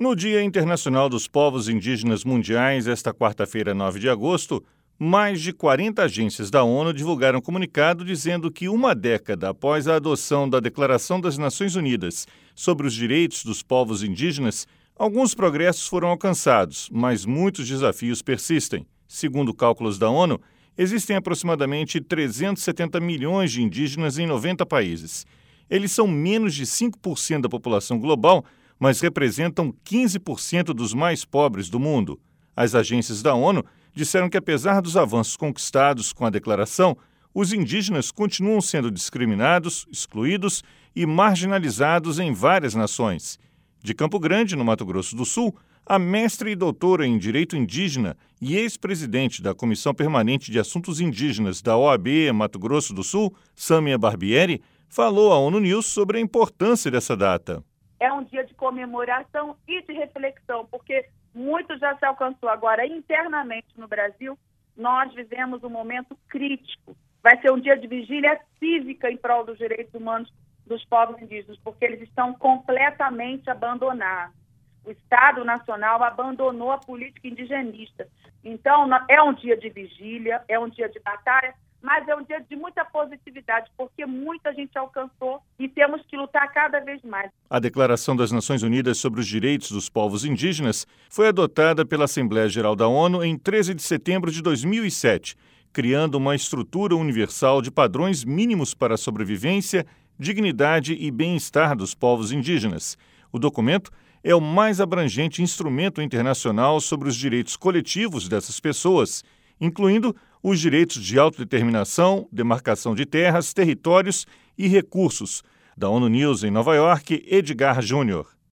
No Dia Internacional dos Povos Indígenas Mundiais, esta quarta-feira, 9 de agosto, mais de 40 agências da ONU divulgaram um comunicado dizendo que uma década após a adoção da Declaração das Nações Unidas sobre os Direitos dos Povos Indígenas, alguns progressos foram alcançados, mas muitos desafios persistem. Segundo cálculos da ONU, existem aproximadamente 370 milhões de indígenas em 90 países. Eles são menos de 5% da população global, mas representam 15% dos mais pobres do mundo. As agências da ONU disseram que, apesar dos avanços conquistados com a declaração, os indígenas continuam sendo discriminados, excluídos e marginalizados em várias nações. De Campo Grande, no Mato Grosso do Sul, a mestre e doutora em Direito Indígena e ex-presidente da Comissão Permanente de Assuntos Indígenas da OAB Mato Grosso do Sul, Sâmia Barbieri, falou à ONU News sobre a importância dessa data. É um dia de comemoração e de reflexão, porque muito já se alcançou. Agora, internamente no Brasil, nós vivemos um momento crítico. Vai ser um dia de vigília cívica em prol dos direitos humanos dos povos indígenas, porque eles estão completamente abandonados. O Estado Nacional abandonou a política indigenista. Então, é um dia de vigília, é um dia de batalha, mas é um dia de muita positividade, porque muita gente alcançou e temos que lutar cada vez mais. A Declaração das Nações Unidas sobre os Direitos dos Povos Indígenas foi adotada pela Assembleia Geral da ONU em 13 de setembro de 2007, criando uma estrutura universal de padrões mínimos para a sobrevivência, dignidade e bem-estar dos povos indígenas. O documento é o mais abrangente instrumento internacional sobre os direitos coletivos dessas pessoas, incluindo os direitos de autodeterminação, demarcação de terras, territórios e recursos. Da ONU News em Nova York, Edgar Júnior.